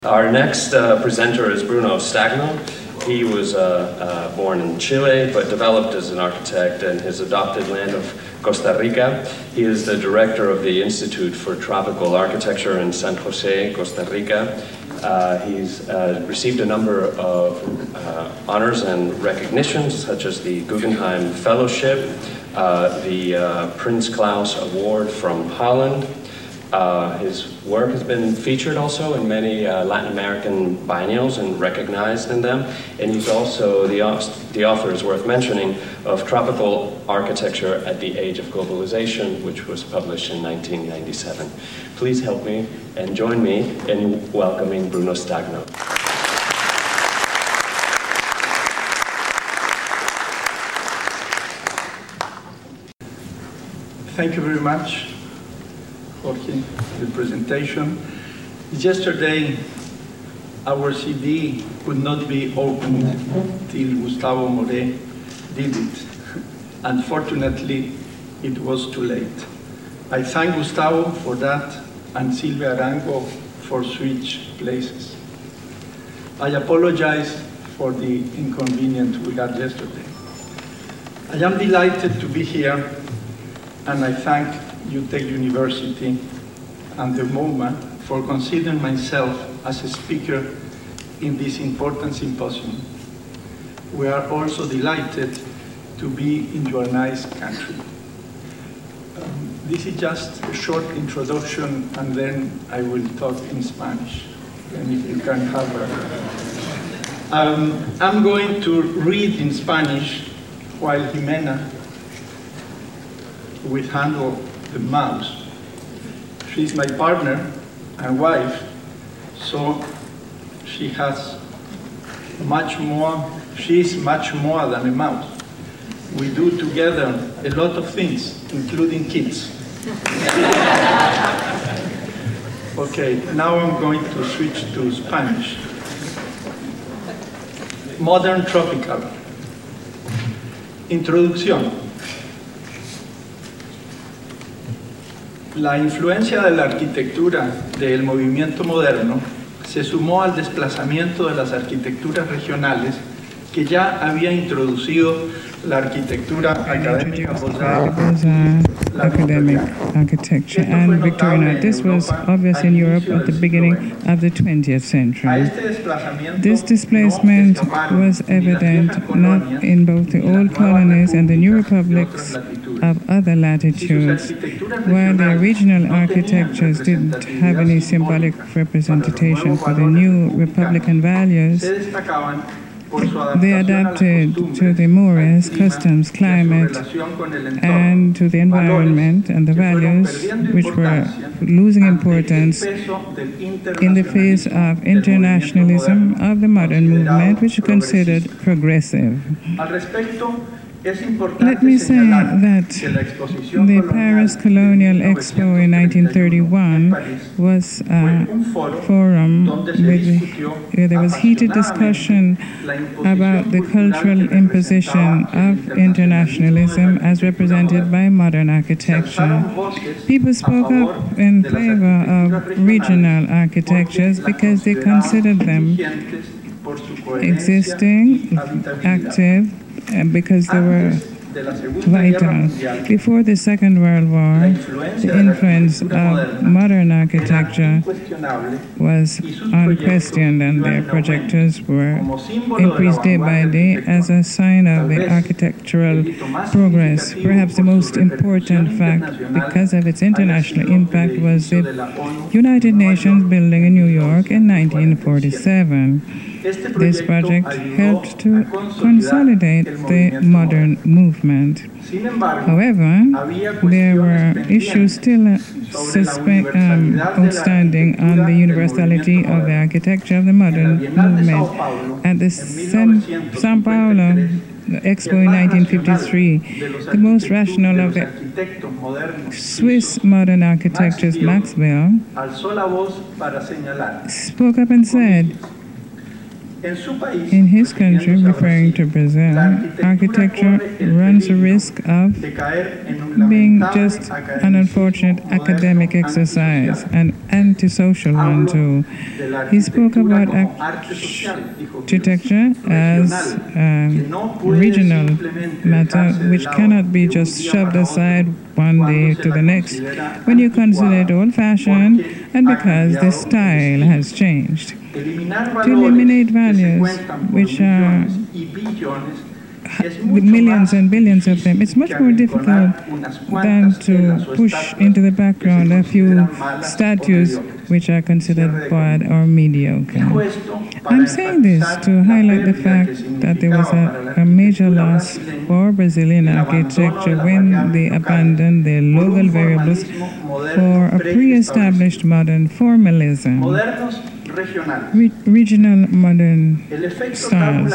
Our next presenter is Bruno Stagno. He was born in Chile, but developed as an architect in his adopted land of Costa Rica. He is the director of the Institute for Tropical Architecture in San Jose, Costa Rica. He's received a number of honors and recognitions, such as the Guggenheim Fellowship, the Prince Claus Award from Holland. His work has been featured also in many Latin American biennials and recognized in them. And he's also the author, is worth mentioning, of Tropical Architecture at the Age of Globalization, which was published in 1997. Please help me and join me in welcoming Bruno Stagno. Thank you very much for the presentation. Yesterday, our CD could not be opened till Gustavo More did it. Unfortunately, it was too late. I thank Gustavo for that and Silvia Arango for switch places. I apologize for the inconvenience we had yesterday. I am delighted to be here, and I thank UTEC University and the MoMA for considering myself as a speaker in this important symposium. We are also delighted to be in your nice country. This is just a short introduction, and then I will talk in Spanish. And if you can have I'm going to read in Spanish while Jimena will handle the mouse. She's my partner and wife, so she's much more than a mouse. We do together a lot of things, including kids. Okay, now I'm going to switch to Spanish. Modern Tropical. Introducción. La influencia de la arquitectura del movimiento moderno se sumó al desplazamiento de las arquitecturas regionales que ya había introducido la arquitectura académica academic architecture and Victorian. This was obvious in Europe at the beginning of the 20th century. This displacement was evident not in both the old colonies and the new republics of other latitudes. While the regional architectures didn't have any symbolic representation for the new republican values, they adapted to the mores, customs, climate, and to the environment and the values which were losing importance in the face of internationalism of the modern movement, which is considered progressive. Let me say that the Paris Colonial Expo in 1931 was a forum where there was heated discussion about the cultural imposition of internationalism as represented by modern architecture. People spoke up in favor of regional architectures because they considered them existing, active, because they were vital. Before the Second World War, the influence of modern architecture was unquestioned, and their projectors were increased day by day as a sign of the architectural progress. Perhaps the most important fact, because of its international impact, was the United Nations building in New York in 1947. This project helped to consolidate the modern movement. However, there were issues still outstanding on the universality of the architecture of the modern movement. At the São Paulo Expo in 1953, the most rational of the Swiss modern architectures, Max Webb, spoke up and said, In his country, referring to Brazil, architecture runs the risk of being just an unfortunate academic exercise, an antisocial one too. He spoke about architecture as a regional matter which cannot be just shoved aside one day to the next when you consider it old-fashioned and because the style has changed. To eliminate values, which are with millions and billions of them, it's much more difficult than to push into the background a few statues which are considered bad or mediocre. I'm saying this to highlight the fact that there was a major loss for Brazilian architecture when they abandoned their local variables for a pre-established modern formalism. Regional modern styles.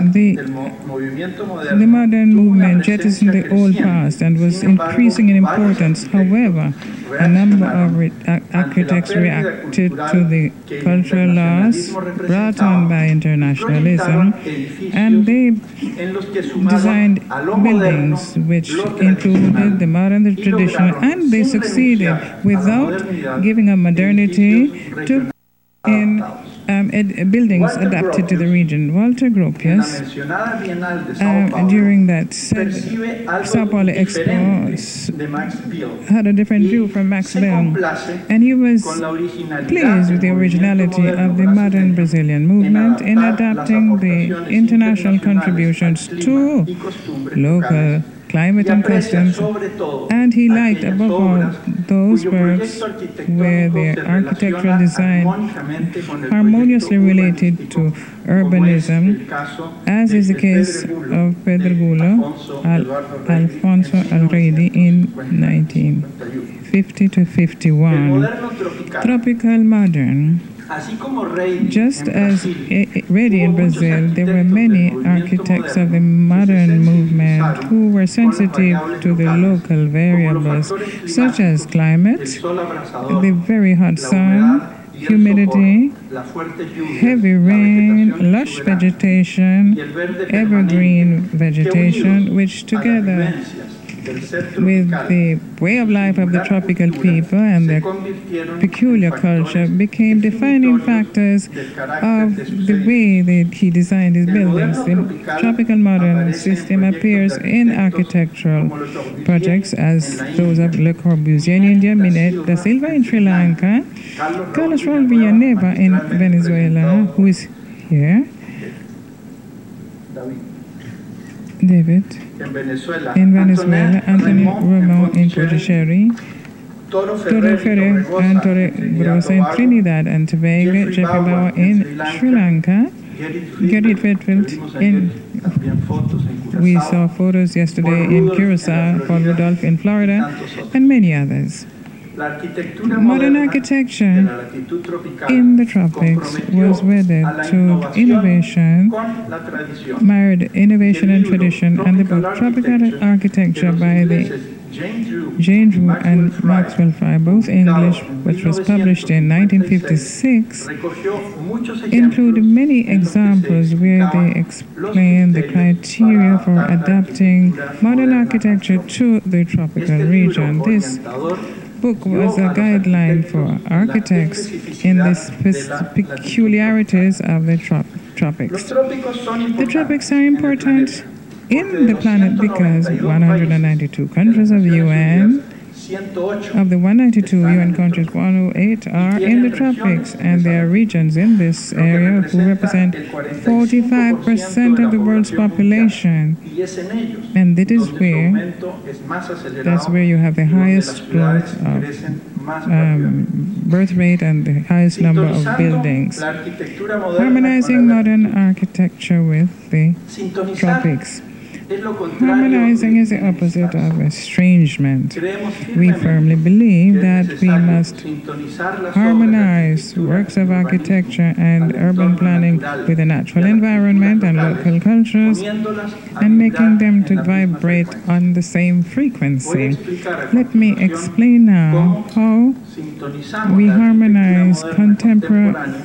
The modern movement jettisoned the old past and was increasing in importance. However, a number of architects reacted to the cultural loss brought on by internationalism, and they designed buildings which included the modern, the traditional, and they succeeded without giving up modernity to in buildings adapted to the region. Walter Gropius, during that Sao Paulo Expo, had a different view from Max Bill, and he was pleased with the originality of the modern Brazilian movement in adapting the international contributions to local climate and customs, and he liked above all those works where their architectural design harmoniously related to urbanism, as is the case of Pedro Gulo, Alfonso Alreidi in 1950 to 51. Tropical modern. Just as ready in Brazil, there were many architects of the modern movement who were sensitive to the local variables, such as climate, the very hot sun, humidity, heavy rain, lush vegetation, evergreen vegetation, which together with the way of life of the tropical people and their peculiar culture became defining factors of the way that he designed his buildings. The tropical modern system appears in architectural projects as those of Le Corbusier in India, Minet da Silva in Sri Lanka, Carlos Raul Villanueva in Venezuela, who is here, David in Venezuela, Anthony Romo in Puducherry, Toro Ferrer and Torre Grossa in Trinidad and Tobago, Jeffrey Bauer in Sri Lanka, Gerrit Vetwild in, we saw photos yesterday in Curacao, Paul Rudolph in Florida, and many others. Modern architecture in the tropics was wedded to innovation, married innovation and tradition, and the book Tropical Architecture by the Jane Drew and Maxwell Fry, both English, which was published in 1956, include many examples where they explain the criteria for adapting modern architecture to the tropical region. This book was a guideline for architects in the peculiarities of the tropics. The tropics are important in the planet because 192 countries of the UN, of the 192 UN countries, 108 are in the tropics, and there are regions in this area who represent 45% of the world's population. And that's where you have the highest growth of birth rate and the highest number of buildings. Harmonizing modern architecture with the tropics. Harmonizing is the opposite of estrangement. We firmly believe that we must harmonize works of architecture and urban planning with the natural environment and local cultures, and making them to vibrate on the same frequency. Let me explain now how we harmonize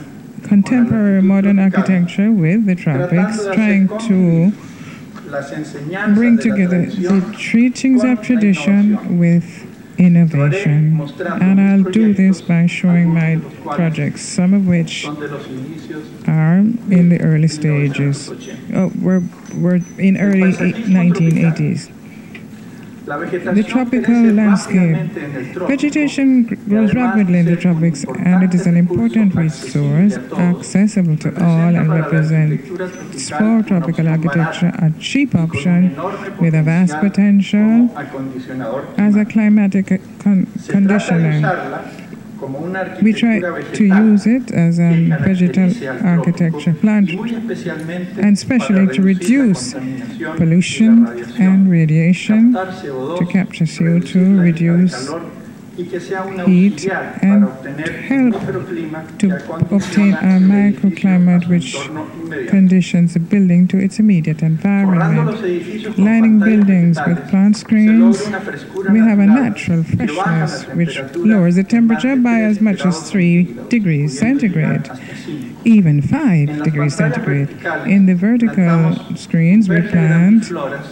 contemporary modern architecture with the tropics, trying to bring together the teachings of tradition with innovation. And I'll do this by showing my projects, some of which are in the early stages. We're in early 1980s. The tropical landscape. Vegetation grows rapidly in the tropics, and it is an important resource accessible to all and represents for tropical architecture a cheap option with a vast potential as a climatic conditioner. We try to use it as a vegetal architecture plant, and especially to reduce pollution and radiation, to capture CO2, reduce heat, and help to obtain a microclimate which conditions the building to its immediate environment. Lining buildings with plant screens, we have a natural freshness which lowers the temperature by as much as 3 degrees centigrade, even 5 degrees centigrade. In the vertical screens, we plant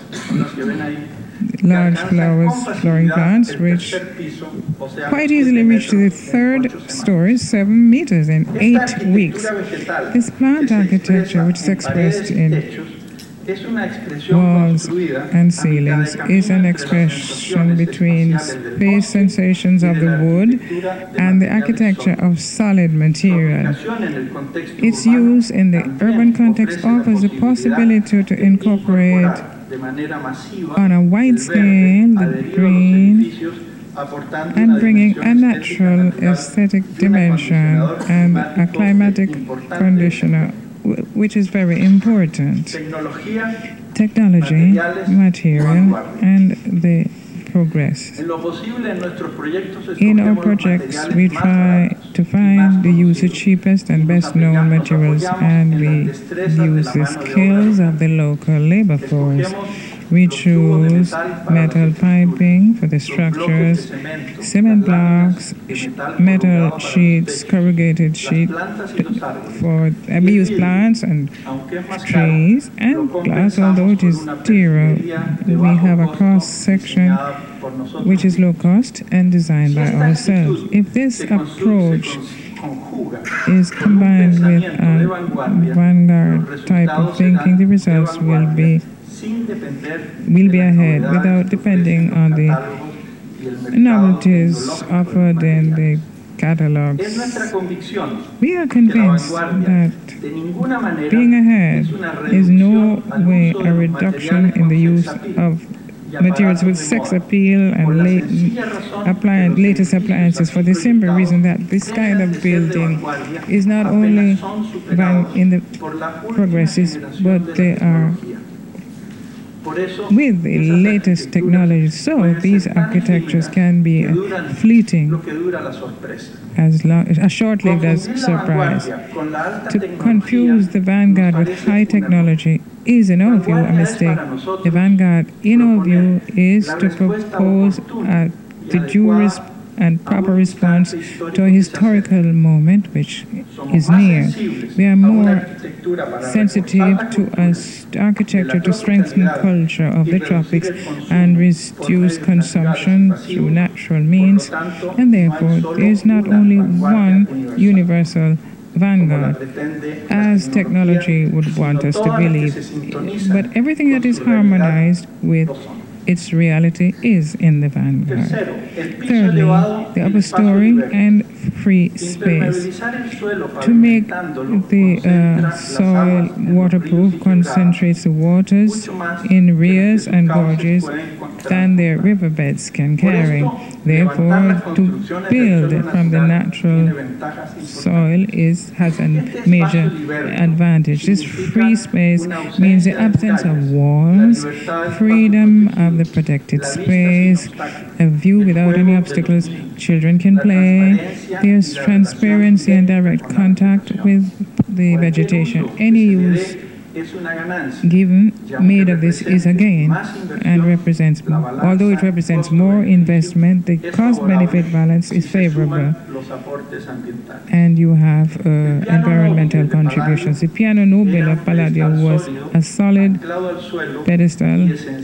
large flowering plants which quite easily reach to the 3rd story, 7 meters in 8 weeks. This plant architecture, which is expressed in walls and ceilings, is an expression between space sensations of the wood and the architecture of solid material. Its use in the urban context offers the possibility to incorporate on a wide scale the green and bringing a natural aesthetic dimension and a climatic conditioner, which is very important. Technology, material, and the progress. In our projects, we try to find the use of cheapest and best known materials, and we use the skills of the local labor force. We choose metal piping for the structures, cement blocks, metal sheets, corrugated sheet we use plants and trees and glass, although it is dearer. We have a cross section which is low cost and designed by ourselves. If this approach is combined with a vanguard type of thinking, the results will be ahead without depending on the novelties offered in the catalogs. We are convinced that being ahead is no way a reduction in the use of materials with sex appeal and latest appliances, for the simple reason that this kind of building is not only in the progresses, but they are with the latest technology. So these architectures can be fleeting, as short-lived as surprise. To confuse the vanguard with high technology is, in our view, a mistake. The vanguard, in our view, is to propose the due and proper response to a historical moment which is near. We are more sensitive to architecture to strengthen culture of the tropics and reduce consumption through natural means, and therefore there is not only one universal vanguard, as technology would want us to believe, but everything that is harmonized with its reality is in the vanguard. Thirdly, the upper story and free space. To make the soil waterproof concentrates the waters in ries and gorges than their riverbeds can carry. Therefore, to build from the natural soil has a major advantage. This free space means the absence of walls, freedom of the protected space, a view without any obstacles. Children can play. There's transparency and direct contact with the vegetation. Any use made of this is a gain and although it represents more investment, the cost-benefit balance is favorable. and you have environmental contributions. The piano nobile of Palladio was a solid pedestal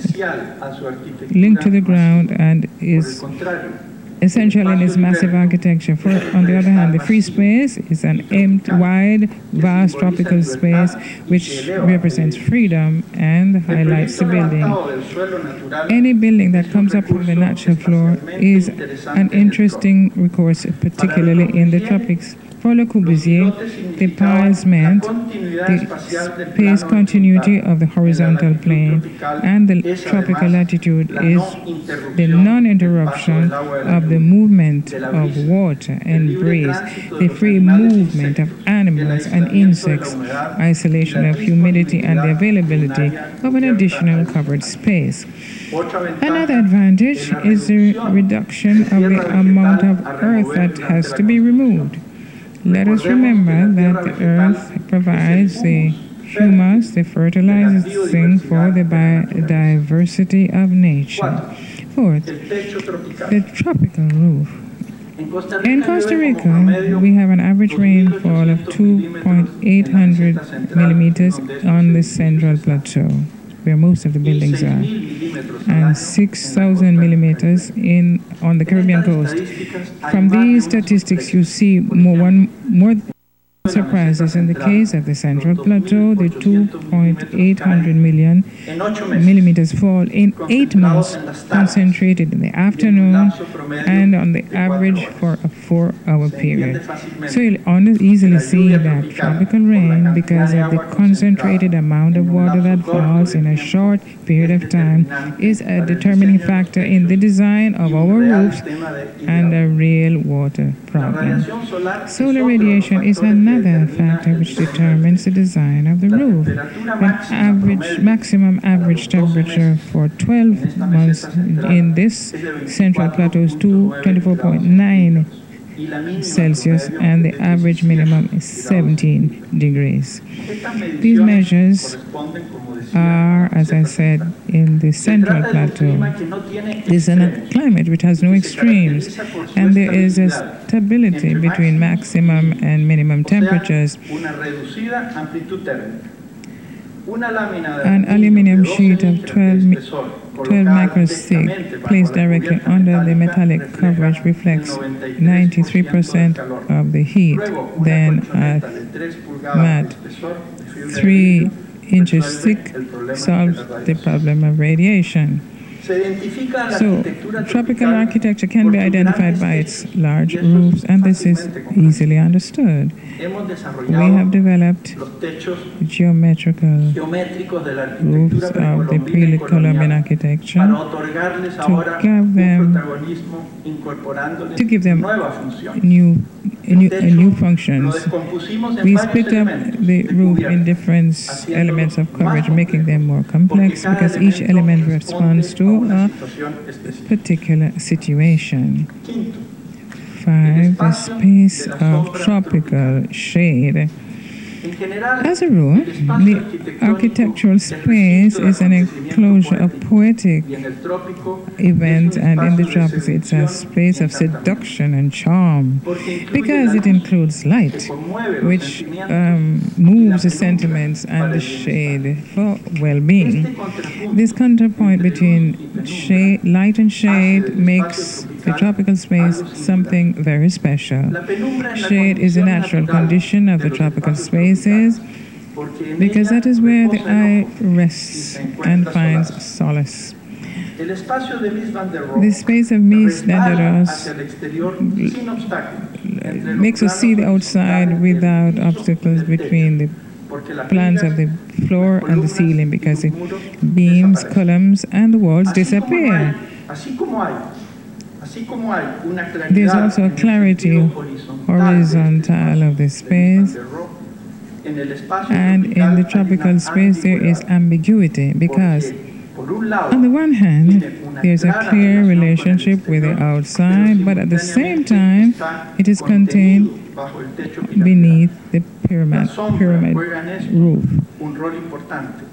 linked to the ground and is essential in its massive architecture. On the other hand, the free space is an empty, wide, vast tropical space which represents freedom and highlights the building. Any building that comes up from the natural floor is an interesting recourse, particularly in the tropics. For Le Corbusier, the piles meant the space continuity of the horizontal plane, and the tropical latitude is the non-interruption of the movement of water and breeze, the free movement of animals and insects, isolation of humidity, and the availability of an additional covered space. Another advantage is the reduction of the amount of earth that has to be removed. Let us remember that the earth provides the humus, the fertilizing for the biodiversity of nature. Fourth, the tropical roof. In Costa Rica, we have an average rainfall of 2,800 millimeters on the Central Plateau, where most of the buildings are, and 6,000 millimeters on the Caribbean coast. From these statistics, you see more surprises. In the case of the Central Plateau, the 2,800 millimeters fall in 8 months, concentrated in the afternoon and on the average for a 4-hour period. So you'll easily see that tropical rain, because of the concentrated amount of water that falls in a short period of time, is a determining factor in the design of our roofs and a real water problem. Solar radiation is another factor which determines the design of the roof. An maximum average temperature for 12 months in this Central Plateau is 24.9 Celsius, and the average minimum is 17 degrees. These measures are, as I said, in the Central Plateau. This is a climate which has no extremes, and there is a stability between maximum and minimum temperatures. An aluminum sheet of 12 microns thick, placed directly under the metallic coverage, reflects 93% of the heat. Then a mat 3 inches thick solves the problem of radiation. So, tropical architecture can be identified by its large roofs, and this is easily understood. We have developed geometrical roofs of the pre-Columbian architecture to give them new functions. We split up the roof in different elements of coverage, making them more complex because each element responds to a particular situation. 5. The space of tropical shade. As a rule, the architectural space is an enclosure of poetic events, and in the tropics it's a space of seduction and charm because it includes light, which moves the sentiments, and the shade for well-being. This counterpoint between light and shade makes the tropical space something very special. Shade is a natural condition of the tropical spaces because that is where the eye rests and finds solace. The space of Mies van der Rohe makes us see the outside without obstacles between the plans of the floor and the ceiling, because the beams, columns, and the walls disappear. There's also a clarity horizontal of the space, and in the tropical space there is ambiguity because on the one hand there's a clear relationship with the outside, but at the same time it is contained beneath the pyramid roof.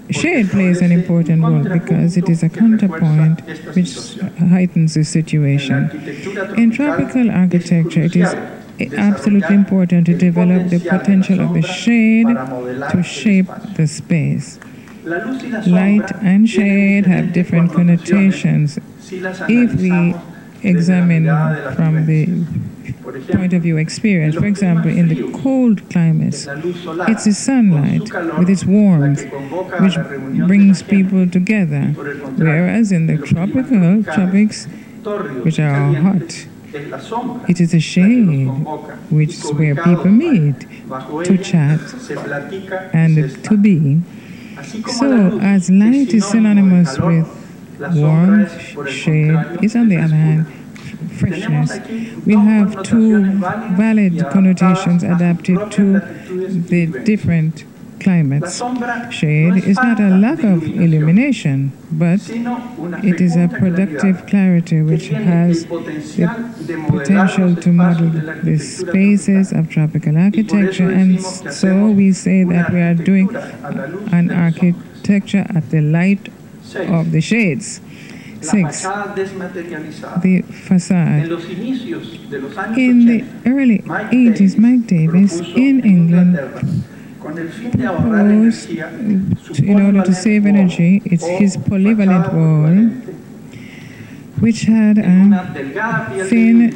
shade plays an important role because it is a counterpoint which heightens the situation. In tropical architecture, it is absolutely important to develop the potential of the shade to shape the space. Light and shade have different connotations. If we examine from the point of view experience, for example, in the cold climates, it's the sunlight with its warmth which brings people together, whereas in the tropics, which are hot, it is the shade which is where people meet to chat and to be. So, as light is synonymous with warmth, shade is on the other hand freshness. We have two valid connotations adapted to the different climates. Shade is not a lack of illumination, but it is a productive clarity which has the potential to model the spaces of tropical architecture, and so we say that we are doing an architecture at the light of the shades. 6. The facade. In the early 80s, Mike Davis in England proposed, in order to save energy, it's his polyvalent wall, which had a thin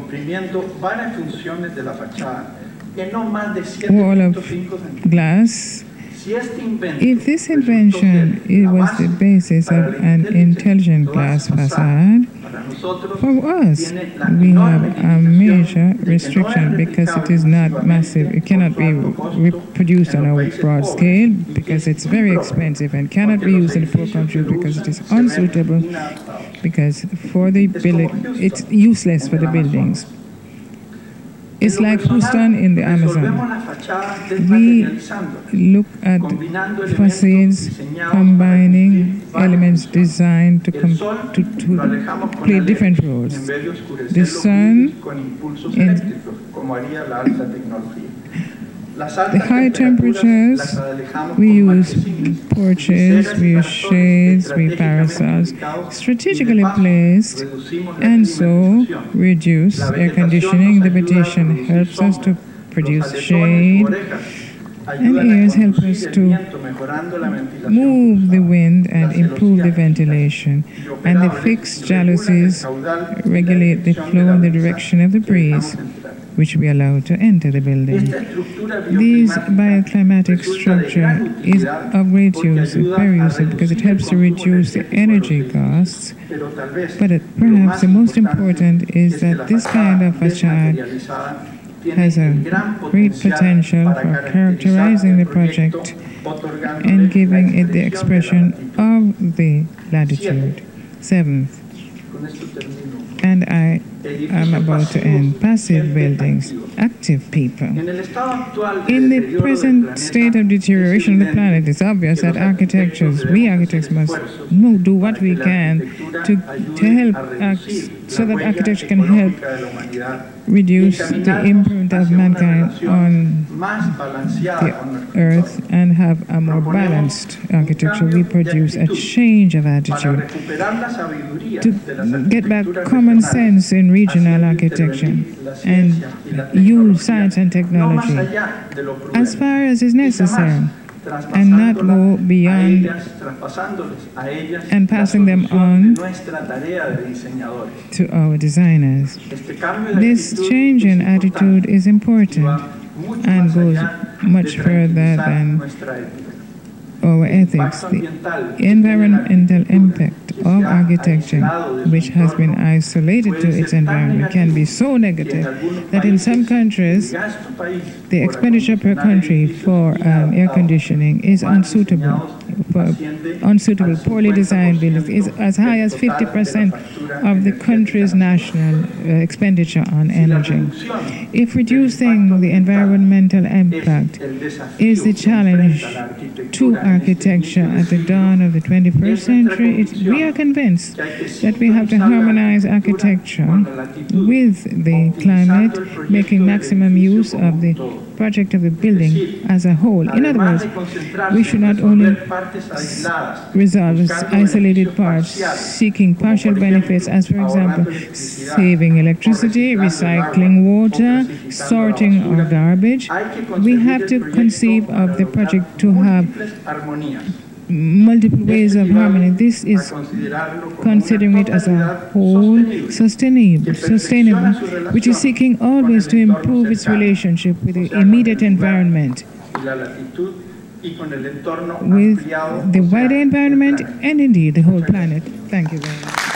wall of glass. If this invention was the basis of an intelligent glass facade, for us, we have a major restriction because it is not massive. It cannot be reproduced on a broad scale because it's very expensive and cannot be used in the poor countries because it is unsuitable because for the building, it's useless for the buildings. It's like Houston in the Amazon. We look at facades combining elements designed to play different roles. The sun, the high temperatures, we use porches, we use shades, we parasols, strategically placed, and so reduce air conditioning. The vegetation helps us to produce shade, and ears help us to move the wind and improve the ventilation. And the fixed jalousies regulate the flow and the direction of the breeze, which we allow to enter the building. This bioclimatic structure is of great use, very useful because it helps to reduce the energy costs. But perhaps the most important is that this kind of facade has a great potential for characterizing the project and giving it the expression of the latitude. 7th. And I am about to end. Passive buildings, active people. In the present state of deterioration of the planet, it's obvious that we architects must do what we can to help so that architecture can help reduce the imprint of mankind on the earth and have a more balanced architecture. We produce a change of attitude to get back common sense in regional architecture and use science and technology as far as is necessary and not go beyond and passing them on to our designers. This change in attitude is important and goes much further than our ethics. The environmental impact of architecture, which has been isolated to its environment, can be so negative that in some countries, the expenditure per country for air conditioning is unsuitable. Poorly designed buildings is as high as 50% of the country's national expenditure on energy. If reducing the environmental impact is the challenge to architecture at the dawn of the 21st century, we we are convinced that we have to harmonize architecture with the climate, making maximum use of the project of the building as a whole. In other words, we should not only resolve isolated parts, seeking partial benefits, as for example, saving electricity, recycling water, sorting our garbage. We have to conceive of the project to have multiple ways of harmony. This is considering it as a whole, sustainable, which is seeking always to improve its relationship with the immediate environment, with the wider environment, and indeed the whole planet. Thank you very much.